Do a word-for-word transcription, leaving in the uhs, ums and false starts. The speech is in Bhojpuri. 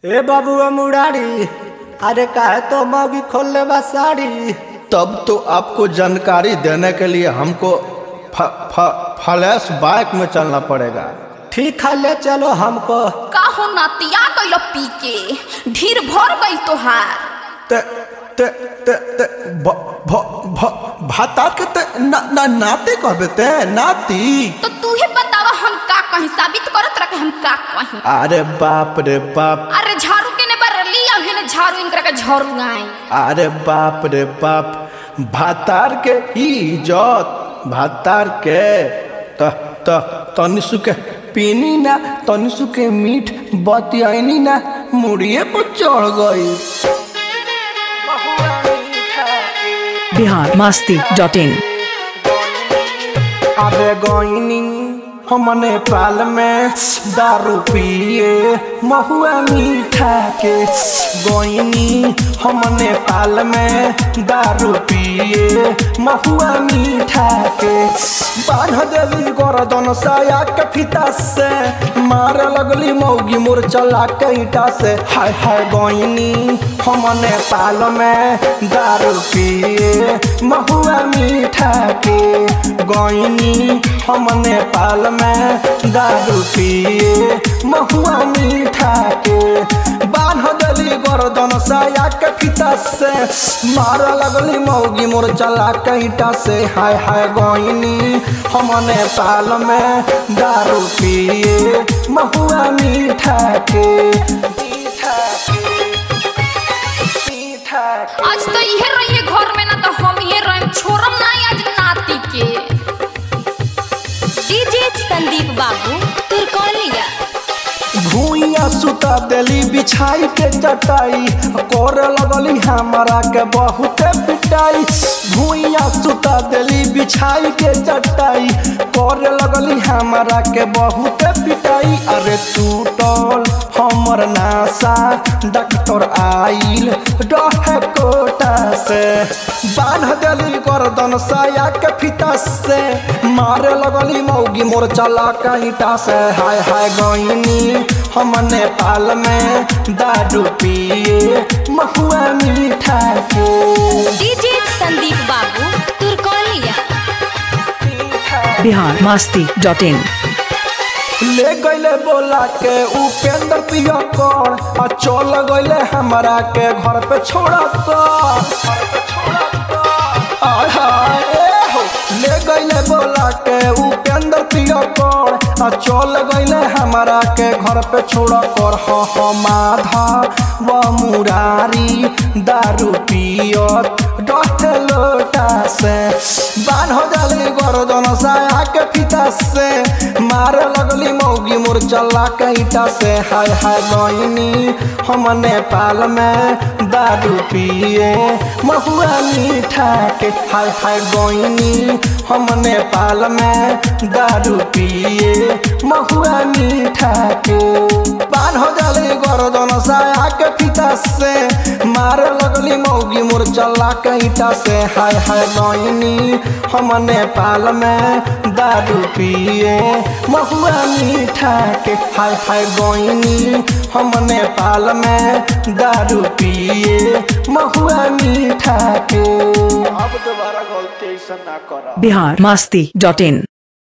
ए बाबुआ मुरारी, अरे काहे तो मौगी खोलने बा साड़ी। तब तो आपको जानकारी देने के लिए हमको फ, फ, फ्लैश बैक में चलना पड़ेगा। ठीक है, ले चलो हमको। का हो नातिया गइल पी के ढीर भर गइल तोहार। ते ते ते ते भ भ भ भाता के ते ना ना नाते कहबे ते नाती। तो तू ही बतावा हम का कहीं साबित करत रखे हम का कहीं। अरे बाप रे बाप। अरे झाड़ू के ने बर लिया है झाड़ू इनकरा के झाड़ू गाय। अरे बाप रे बाप, भातार के इज्जत भातार के त त तनिसु के पीनी ना तनिसु के मीठ बतियानी ना मुड़िए पर चढ़ गई। Bihar Masti dot in. अरे गोइनी हमने पाल में दारू पिए महुआ मीठा के। गोइनी हमने पाल में दारू पिए महुआ मीठा के। बांध देली गर्दन साया के फीता से, मारे लगली मौगी मोर चला के ईटा से। हाय हाय गोइनी हमने पाल में दारू पिए महुआ मीठा के। गोइनी हमने पाल में दारू पिए महुआ मीठा के। बांध देली गर्दन साया के फीता से, मारे लगली मौगी मोर चला के ईटा से। हाय हाय गोइनी हमने पाल में दारू पिए महुआ मीठा के। आज तो इहे रहिए घर में ना तो हम इहे रहे छोड़म ना आज नाती के। डीजे संदीप बाबू तुरकोलिया। भूइया सुता देली बिछाई के चटाई, कर लगली हमारा के बहुत पिटाई। भूइया सुता देली बिछाई के चटाई, कर लगली हमारा के बहुत पिटाई। अरे टूटल हमर नासा डॉक्टर आइल रहे कोटा से। बांध देली गर्दन साया के फीता से, मारे लगली मौगी मोर चला के ईटा से। हाय हाय गोइनी हमने पाल में दारू पिए महुआ मीठा के। DJ Sandeep Babu Turkaulia. Bihar Masti dot in. ले गईले बोला के उपेंद्र पिया कर, आ चल गईले हमारा के घर पे छोड़ा कर। ले गईले बोला के उपेंद्र पिया कर, आ चल गईले हमारा के घर पे छोड़ा कर। ह माधा व मुरारी दारू पियत डटे लोटा से। बांध जाली गर्दन साया के फीता से, मारे लगली मौगी मोर चला के ईटा से। हाय हाय गोइनी हमने पाल में दारू पिए महुआ मीठा के। हाय हाय गोइनी हमने पाल में दारू पिए महुआ मीठा के। बांध जाली गर्दन साया के फीता से, मारे लगली मौगी मोर चला के ईटा से। हाय हाय गोइनी हमने पाल में दारू पिए महुआ मीठा के। हाय हाय गोइनी हमने पाल में दारू पिए महुआ मीठा के। अब दोबारा गलती ऐसा ना करो। बिहार मस्ती डॉट इन।